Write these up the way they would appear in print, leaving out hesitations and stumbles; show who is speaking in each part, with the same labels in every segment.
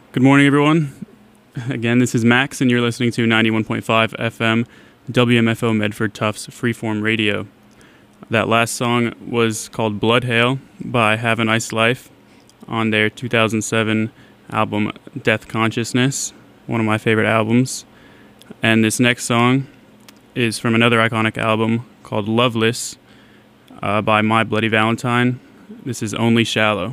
Speaker 1: Good morning, everyone. Again, this is Max, and you're listening to 91.5 FM WMFO Medford Tufts Freeform Radio. That last song was called Blood Hail by Have a Nice Life on their 2007 album Death Consciousness, one of my favorite albums. And this next song is from another iconic album called Loveless by My Bloody Valentine. This is Only Shallow.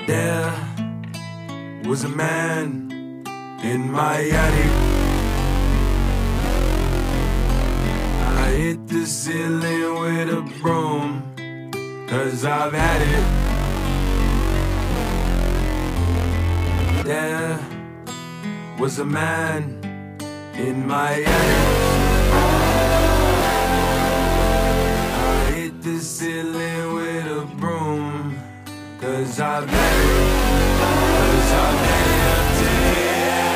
Speaker 2: There was a man in my attic. I hit the ceiling with a broom, 'cause I've had it. There was a man in my attic. I hit the ceiling with a broom, 'cause I've had it. 'Cause I've had it up to here.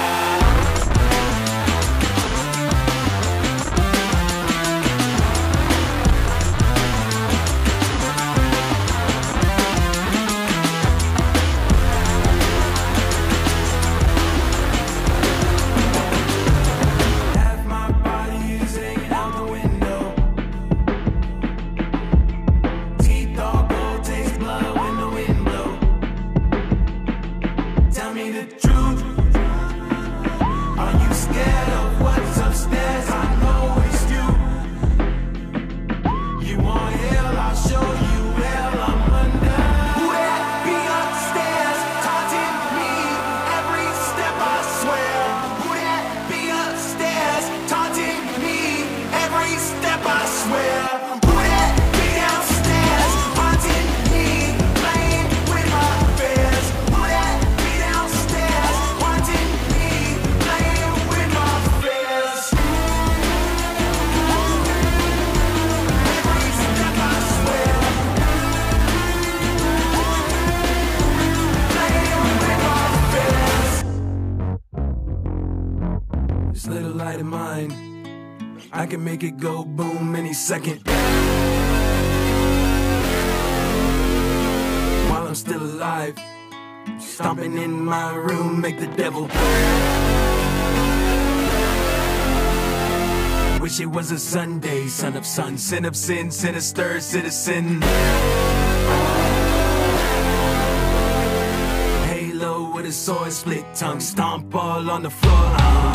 Speaker 2: This little light of mine, I can make it go boom any second. While I'm still alive, stomping in my room, make the devil. Wish it was a Sunday, son of sun, sin of sin, sinister citizen. Halo with a sword, split tongue, stomp all on the floor.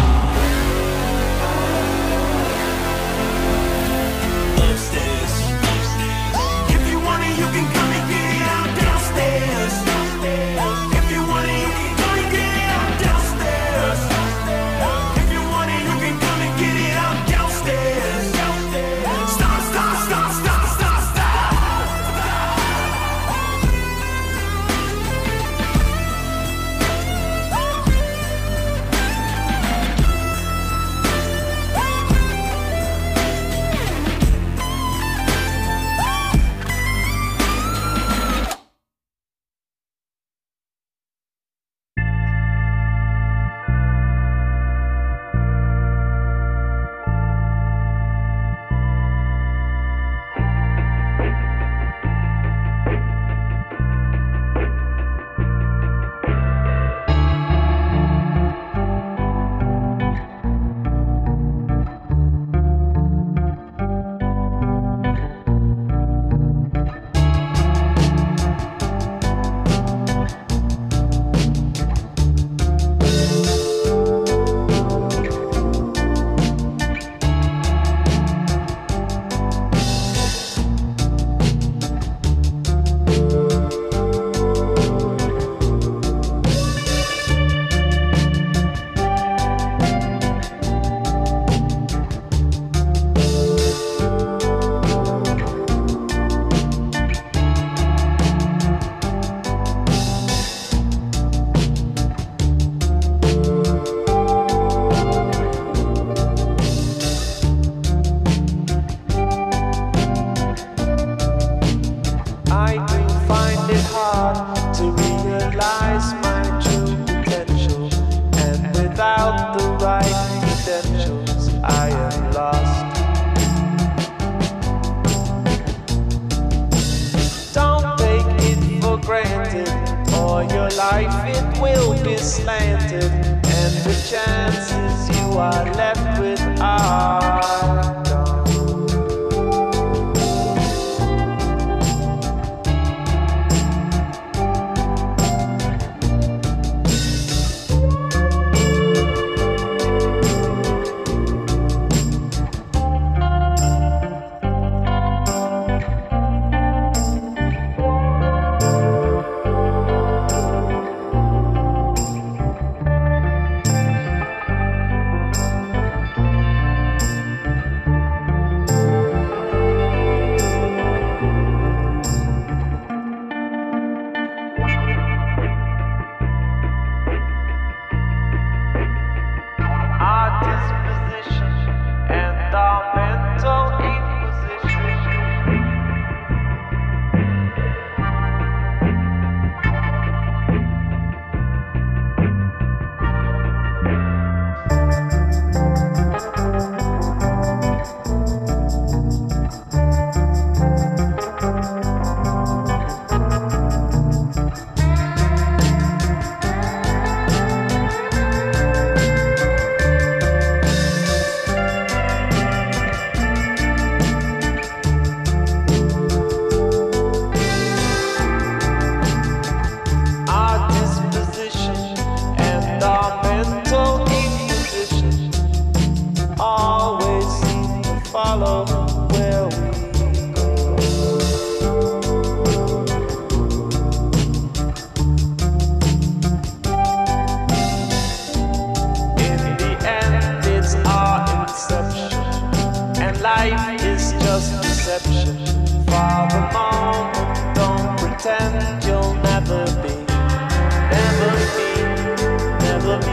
Speaker 2: Upstairs. If you want it, you can come and get it out downstairs. If you want it, you can come and get it out downstairs. If you want it, you can come and get it out downstairs. Stop, stop, stop, stop, stop, stop.
Speaker 3: follow where we go. In the end, it's our inception, and life is just deception. For the moment, don't pretend you'll never be, never be, never be.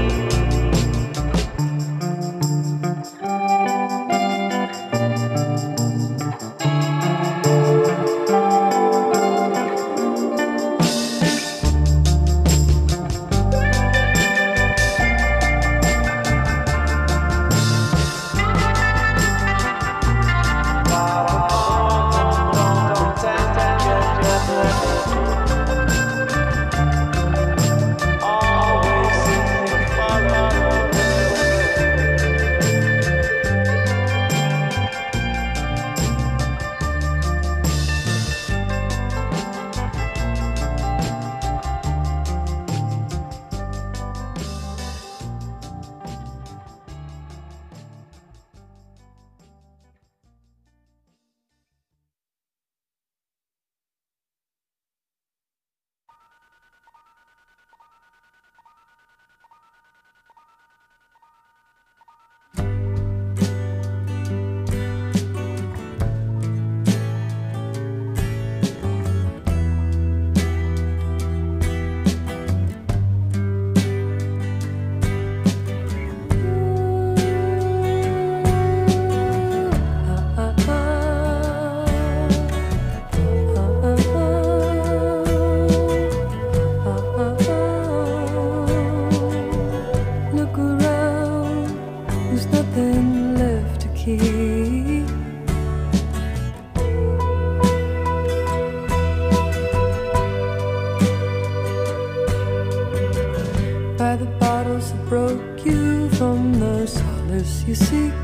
Speaker 4: By the bottles that broke you from the solace you seek.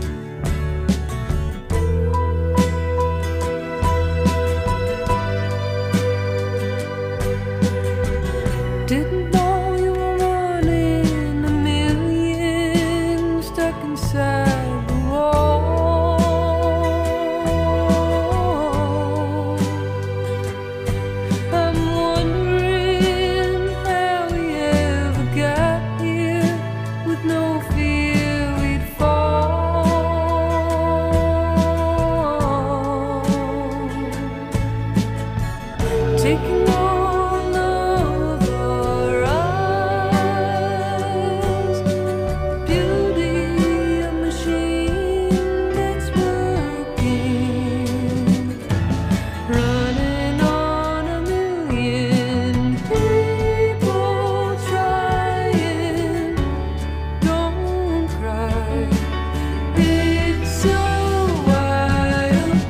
Speaker 4: Didn't know you were one in a million, stuck inside the wall. I'm wondering how we ever got here, with no fear we'd fall. Taking all of our eyes, beauty a machine that's working, running on a million people trying. Don't cry, it's a wild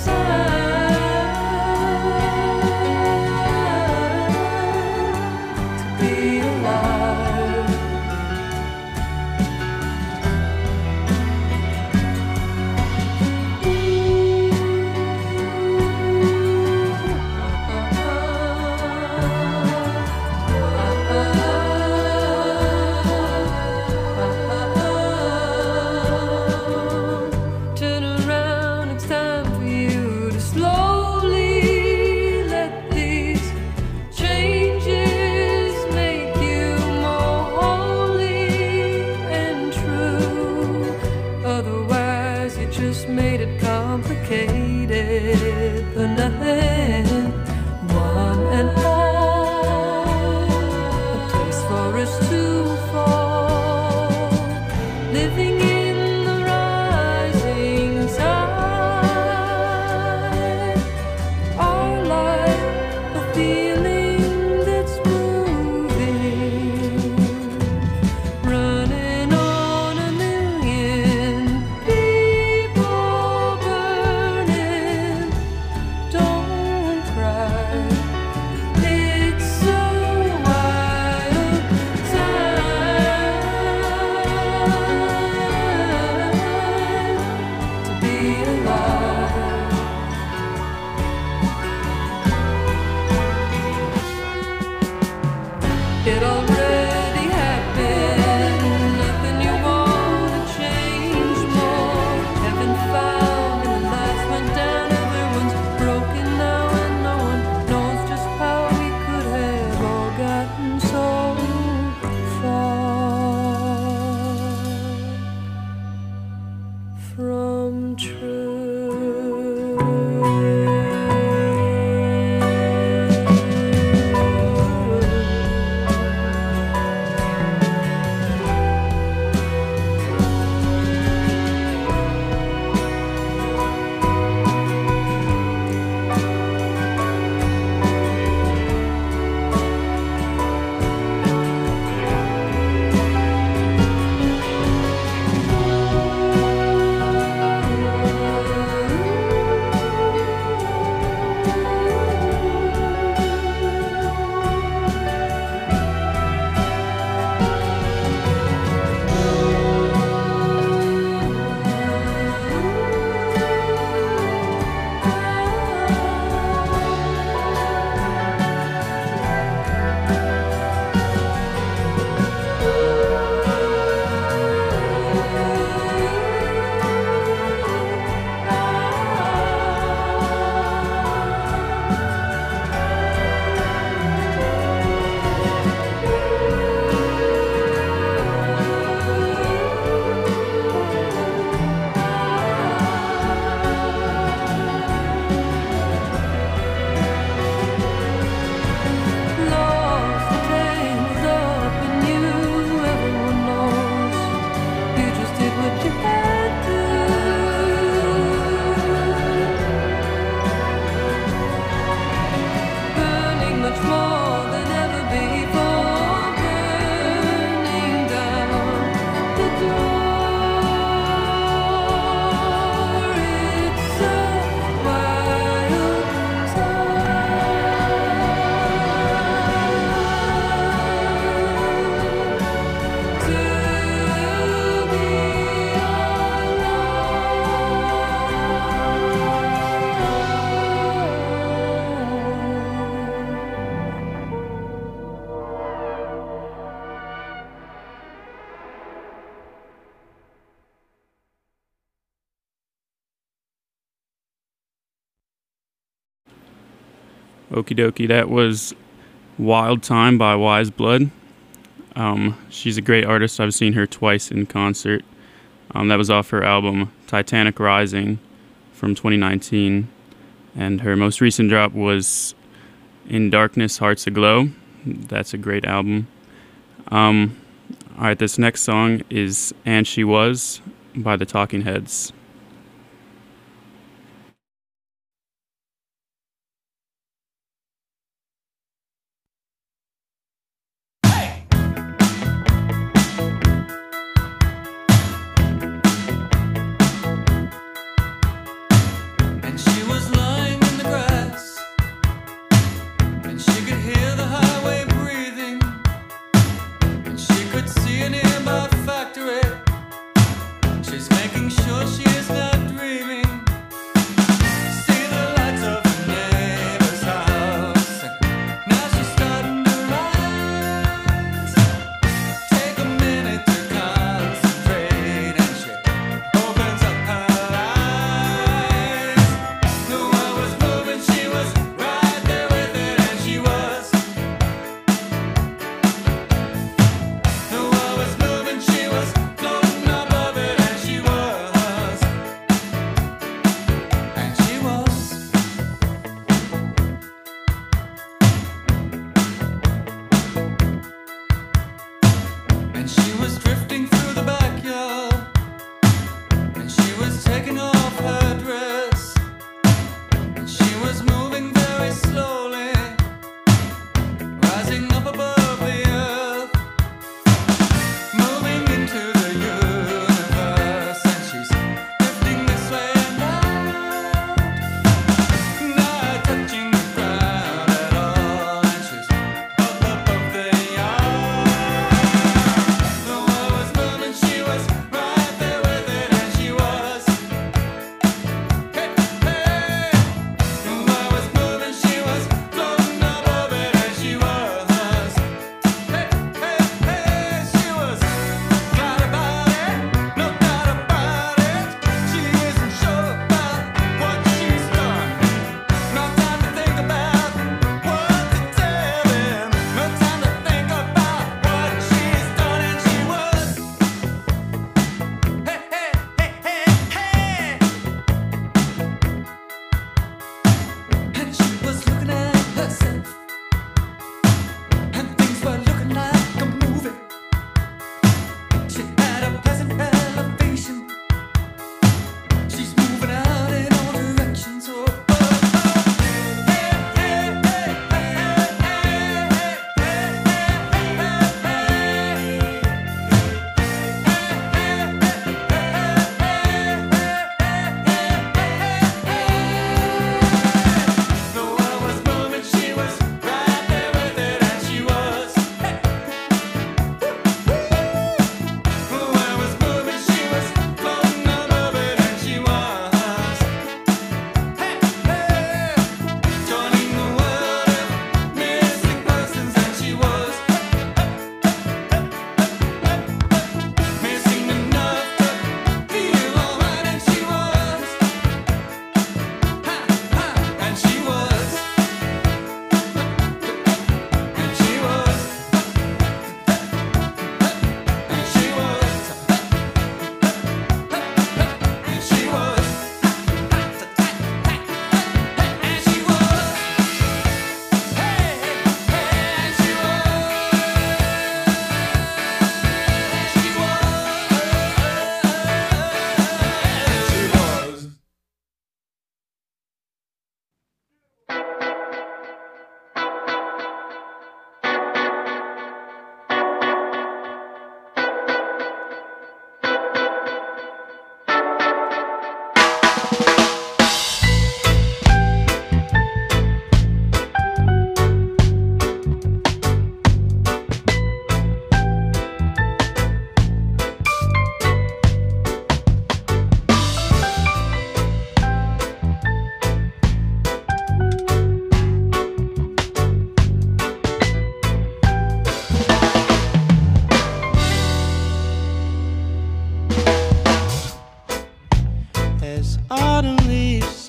Speaker 4: time to be alive. Turn around, it's time for you to slowly let these changes make you more holy and true. Otherwise, you just made it complicated for nothing. One and all, a place for us to fall, living in the rising tide. Our life, a feeling that's moving, running on a million people burning. Don't from true.
Speaker 1: Okie dokie, that was Wild Time by Wise Blood. She's a great artist. I've seen her twice in concert. That was off her album Titanic Rising from 2019. And her most recent drop was In Darkness, Hearts Aglow. That's a great album. Alright, this next song is And She Was by the Talking Heads.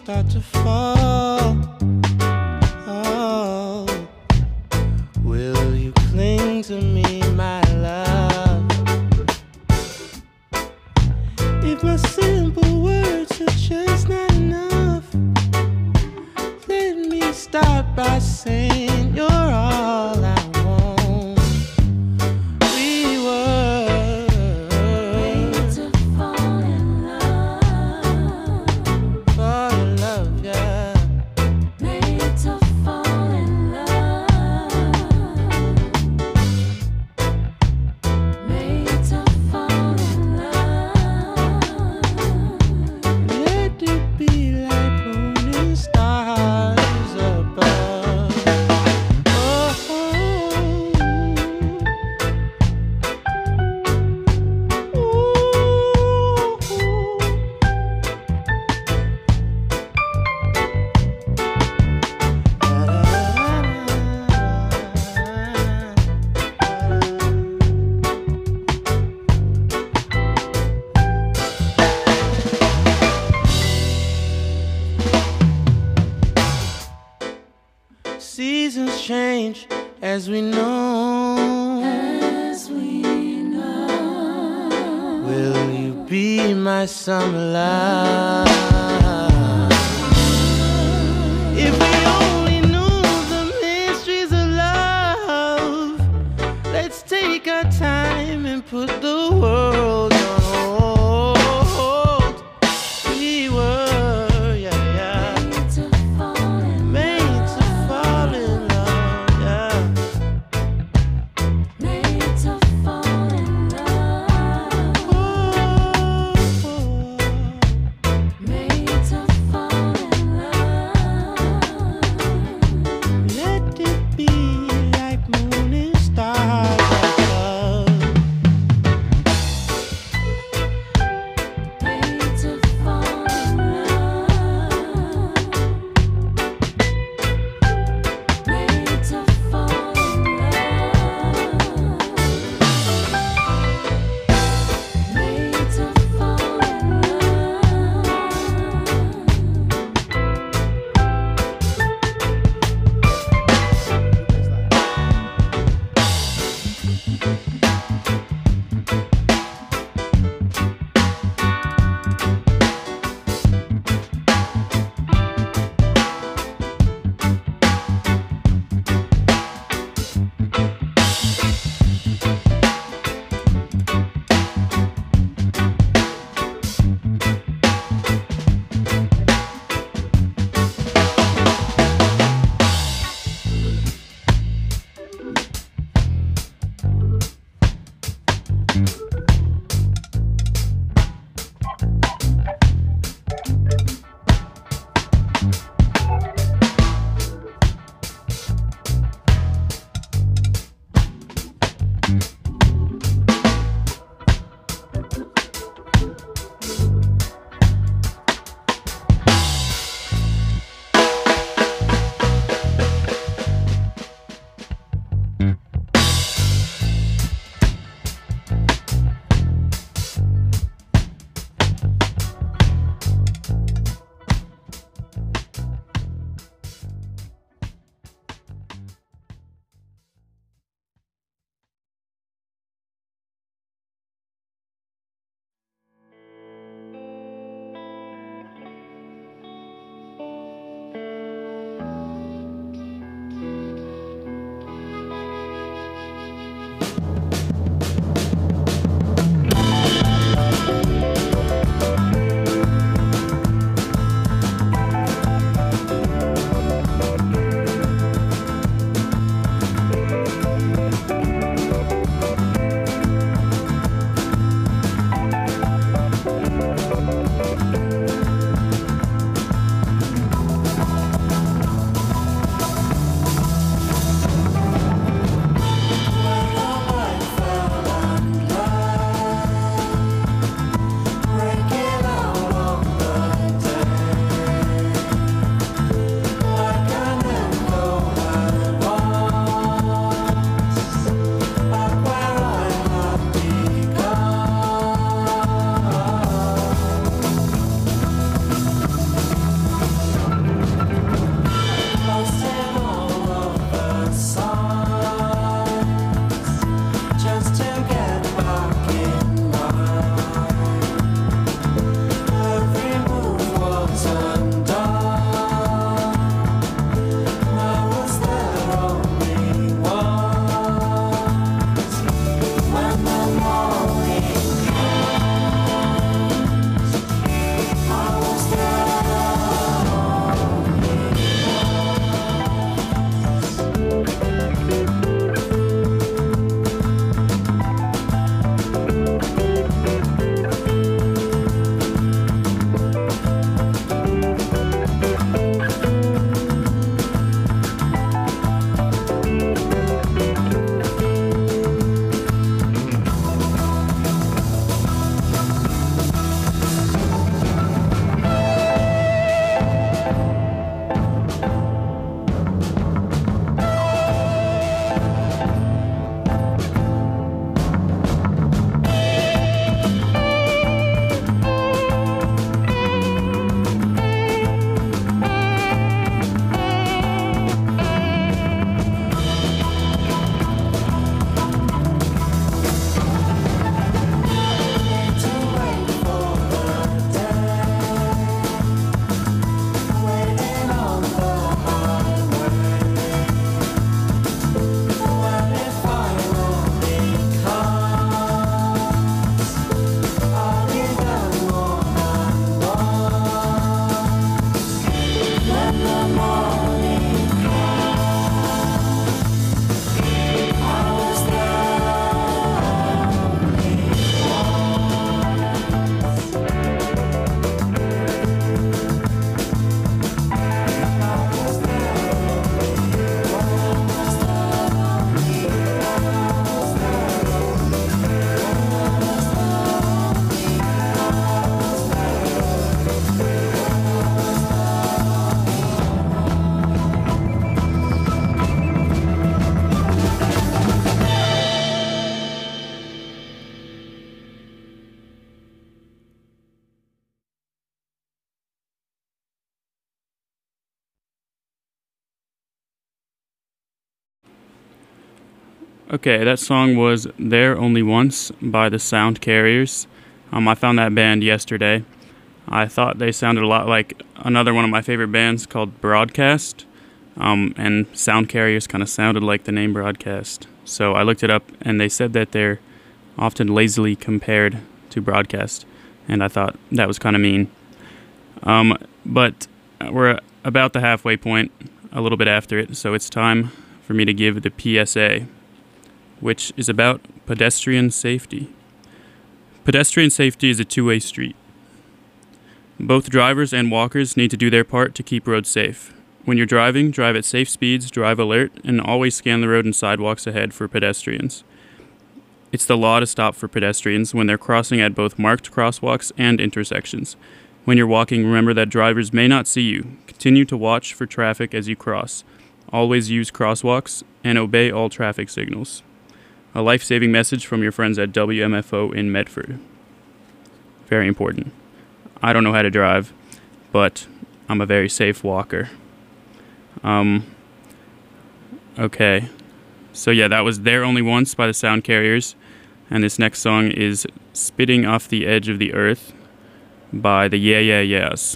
Speaker 5: start to fall, oh, will you cling to me, my love? If my simple words are just not enough, let me start by saying you're all I want. We were
Speaker 4: Made to fall in love.
Speaker 5: fall in love, yeah.
Speaker 4: Made to fall in love. Made to fall in love.
Speaker 5: Let it be like morning stars above. Oh, seasons change as we know.
Speaker 4: As we know.
Speaker 5: Will you be my summer love? If we only knew the mysteries of love, let's take our time and put the world on hold. We were, yeah, yeah,
Speaker 4: Made to fall in
Speaker 5: made to fall in love, yeah.
Speaker 4: Made to fall in love.
Speaker 5: Oh,
Speaker 4: Made
Speaker 1: Okay, that song was There Only Once by the Sound Carriers. I found that band yesterday. I thought they sounded a lot like another one of my favorite bands called Broadcast, and Sound Carriers kind of sounded like the name Broadcast. So I looked it up, and they said that they're often lazily compared to Broadcast, and I thought that was kind of mean. But we're about the halfway point, a little bit after it, so it's time for me to give the PSA, which is about pedestrian safety. Pedestrian safety is a two-way street. Both drivers and walkers need to do their part to keep roads safe. When you're driving, drive at safe speeds, drive alert, and always scan the road and sidewalks ahead for pedestrians. It's the law to stop for pedestrians when they're crossing at both marked crosswalks and intersections. When you're walking, remember that drivers may not see you. Continue to watch for traffic as you cross. Always use crosswalks and obey all traffic signals. A life-saving message from your friends at WMFO in Medford. Very important. I don't know how to drive, but I'm a very safe walker. Okay. So yeah, that was There Only Once by the Sound Carriers. And this next song is Spitting Off the Edge of the Earth by the Yeah Yeah Yeahs.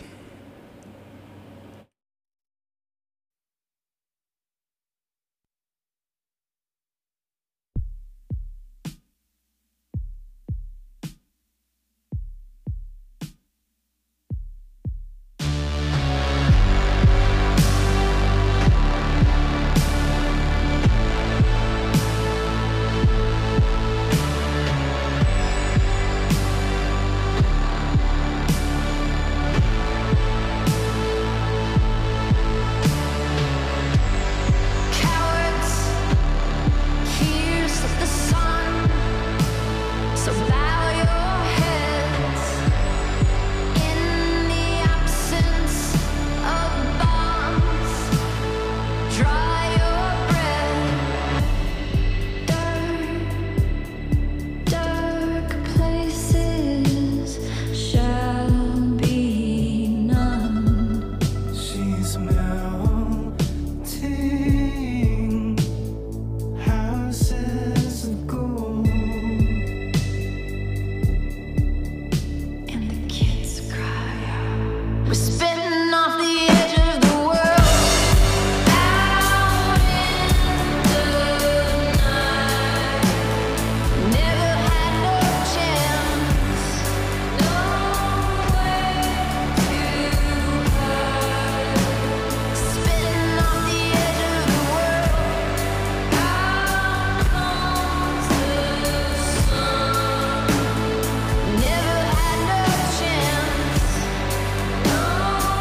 Speaker 6: Never had no chance.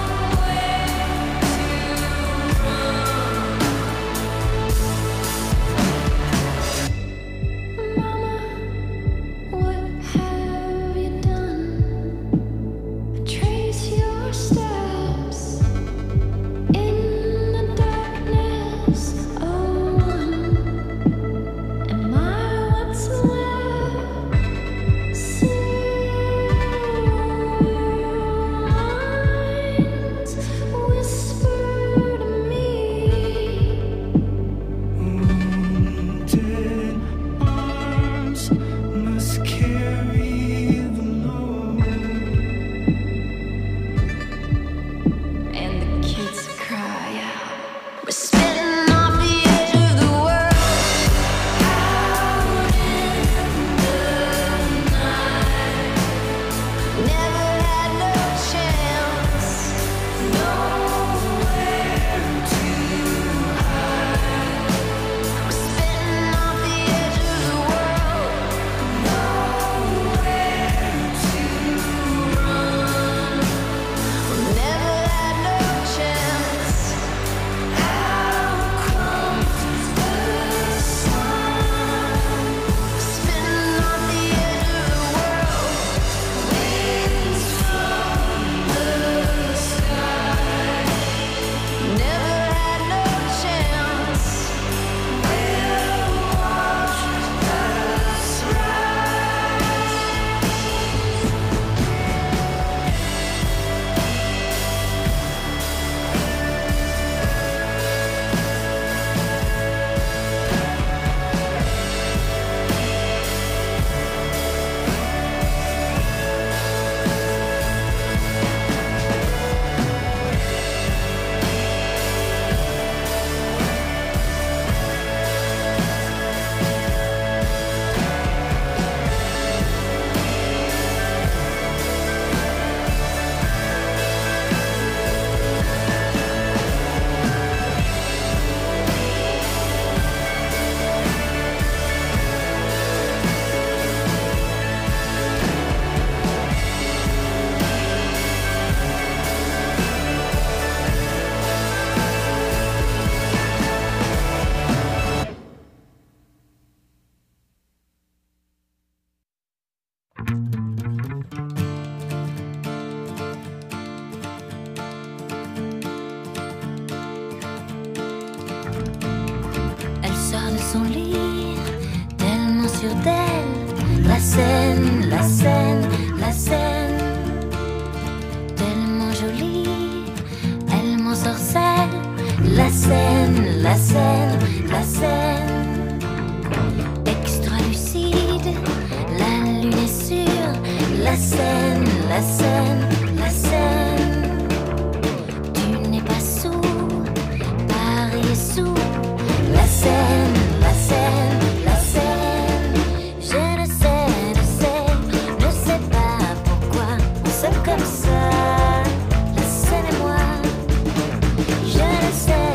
Speaker 6: la scène, tellement jolie, elle m'ensorcelle. La scène, la scène, la scène, extra lucide, la lune est sûre. La scène, la scène, la scène, tu n'es pas sourd, Paris est sourd. La scène, la scène, la scène, je ne sais pas pourquoi on s'aime comme ça. La scène et moi, je ne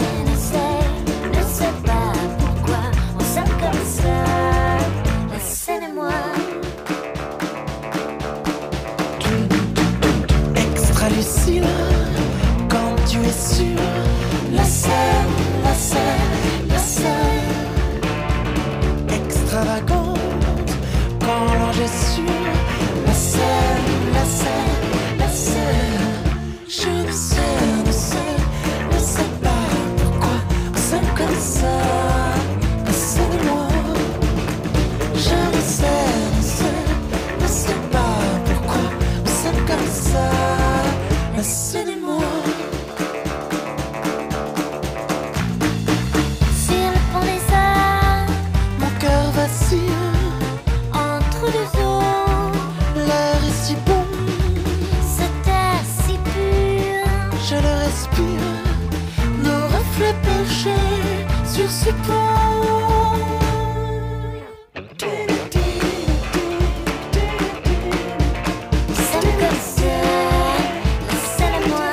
Speaker 6: sais pas pourquoi on s'aime comme ça. La scène et moi.
Speaker 5: Extra lucide, quand tu es sûr. La scène, la scène, la scène. Extravagante, quand l'ange est sûr. La scène, la scène, la scène. Je ne sais pas pourquoi on s'aime comme ça. La scène et moi. Je ne sais pas pourquoi on s'aime comme ça. La scène et moi.
Speaker 6: Sur le pont des Arts,
Speaker 5: Mon cœur vacille,
Speaker 6: entre deux eaux,
Speaker 5: l'air est si bon,
Speaker 6: cet air si pur.
Speaker 5: je le respire. Nos reflets penchés sur ce pont.
Speaker 6: On s'aime comme ça, la scène et moi.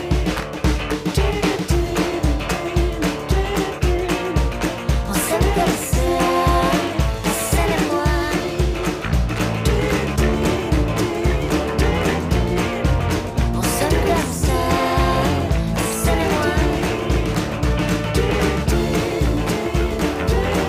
Speaker 6: On s'aime comme ça, la scène et moi. On s'aime comme ça, la scène et moi.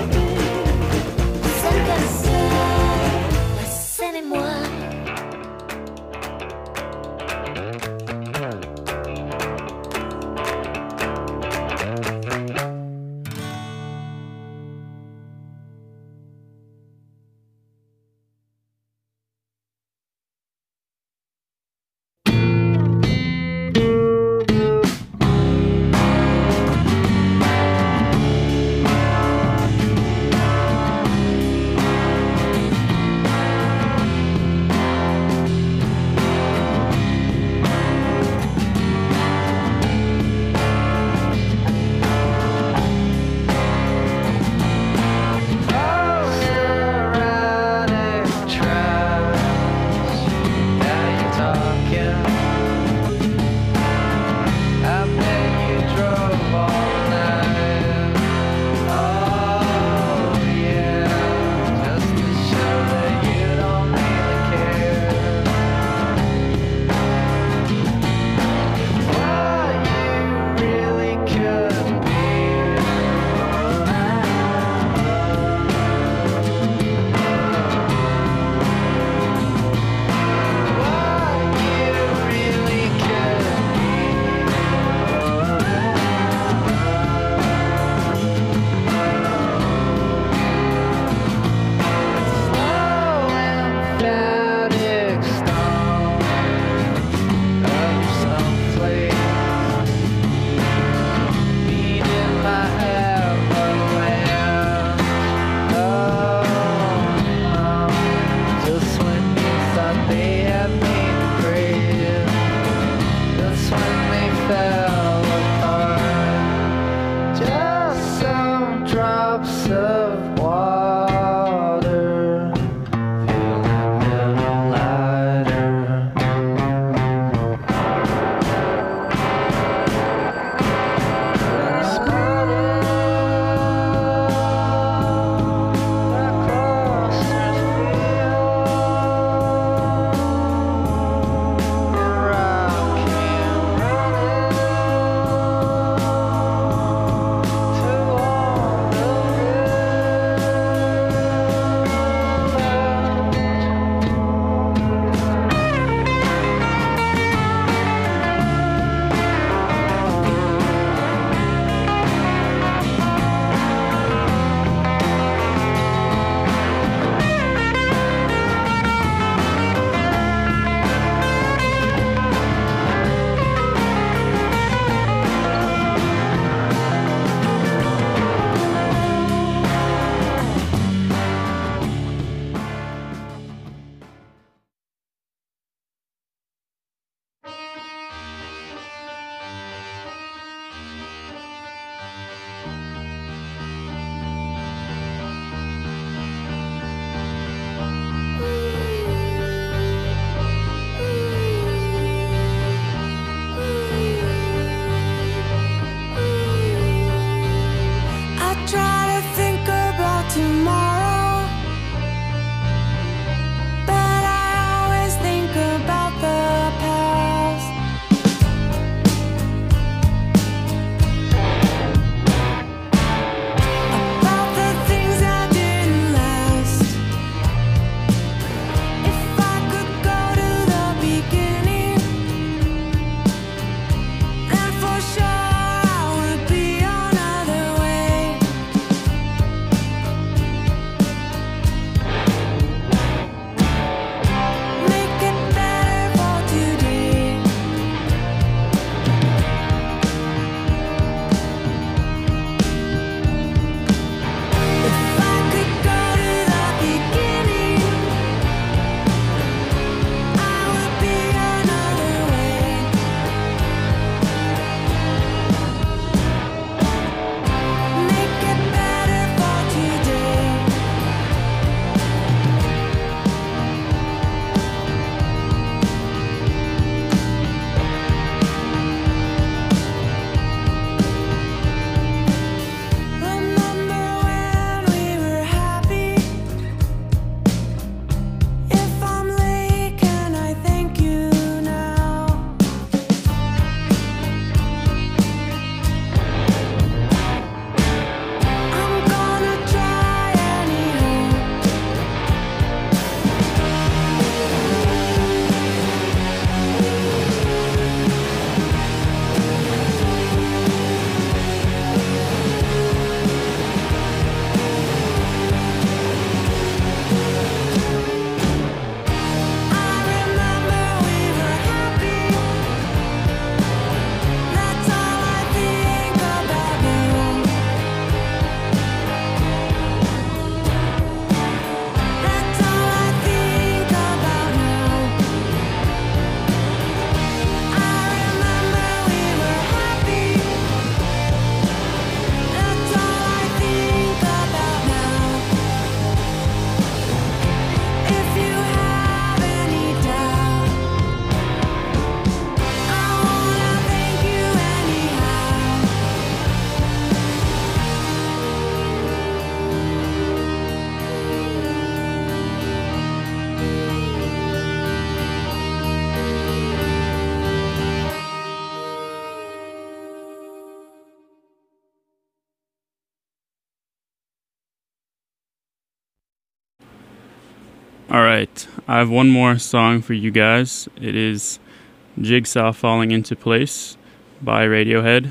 Speaker 1: All right, I have one more song for you guys. It is Jigsaw Falling Into Place by Radiohead.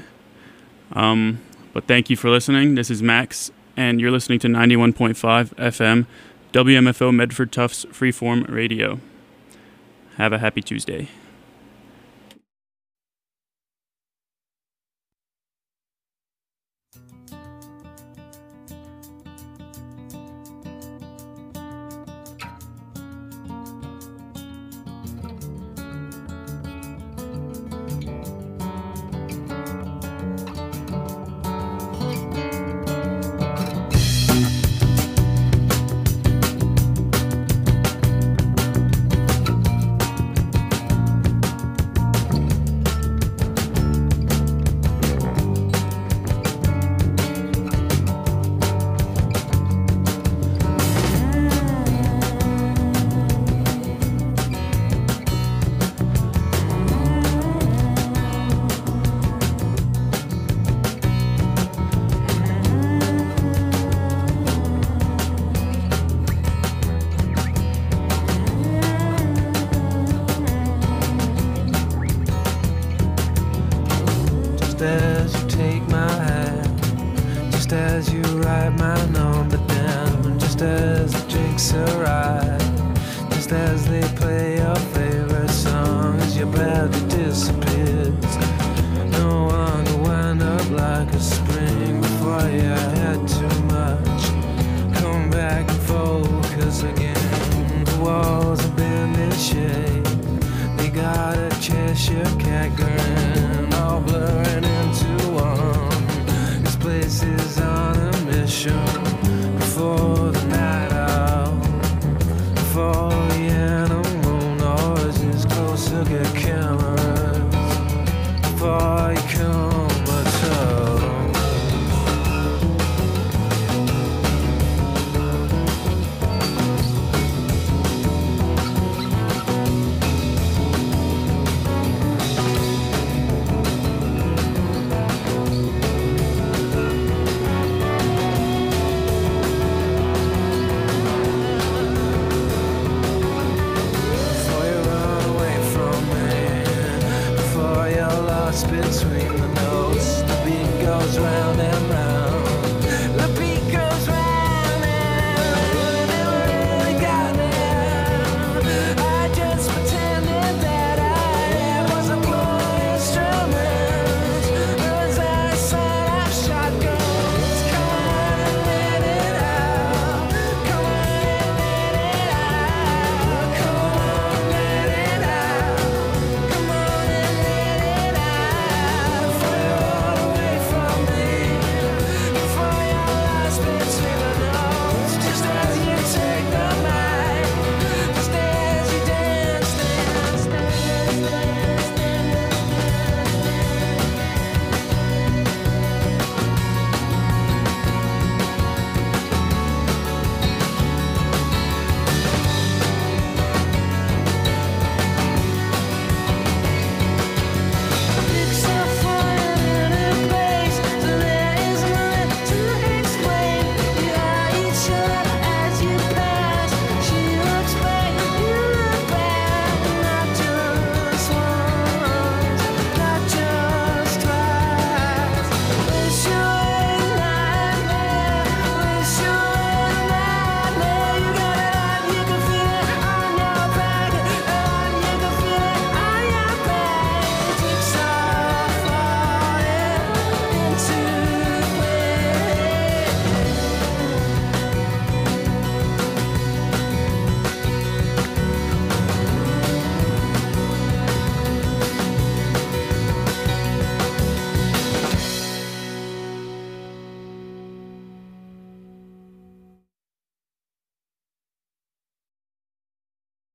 Speaker 1: But thank you for listening. This is Max, and you're listening to 91.5 FM, WMFO Medford Tufts Freeform Radio. Have a happy Tuesday.
Speaker 3: Between the notes, the beat goes round and round.